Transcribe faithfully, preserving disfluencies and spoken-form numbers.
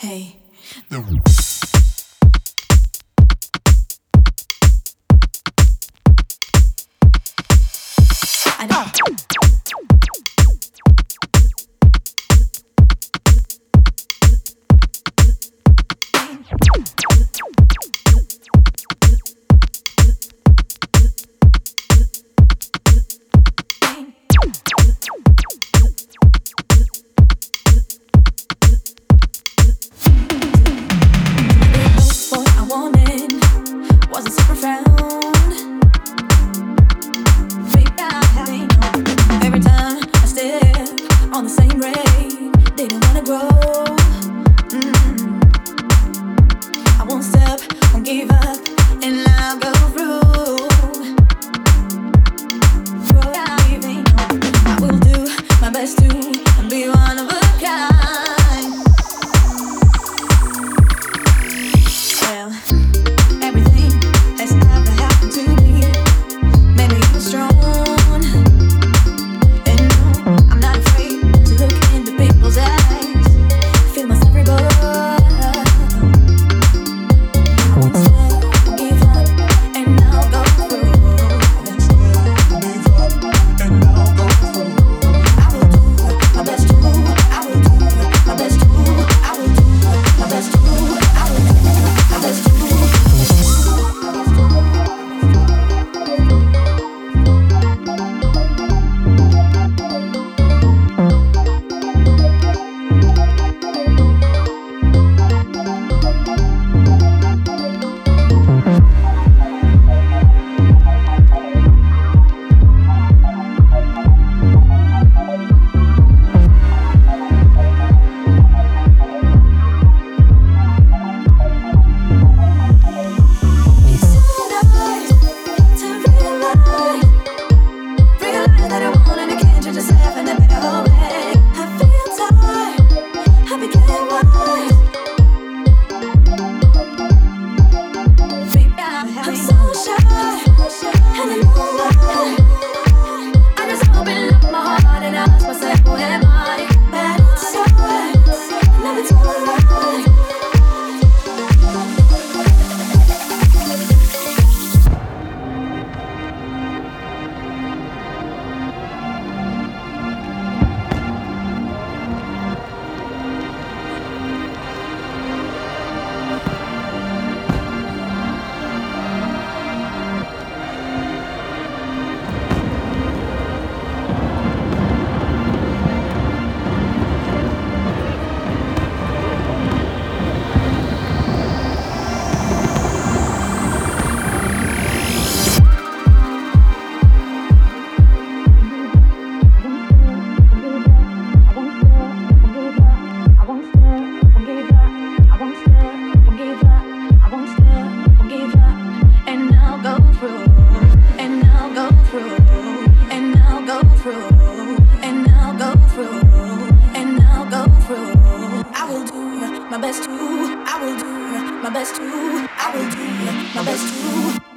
Hey. I don't. Wasn't so profound. Maybe I having every time I step on the same grade, didn't wanna grow. Mm-hmm. I won't stop, won't give up, and I'll go through. Thriving, I will do my best to be one of a kind. Well. My best to, I will do my best to, I will do my best to.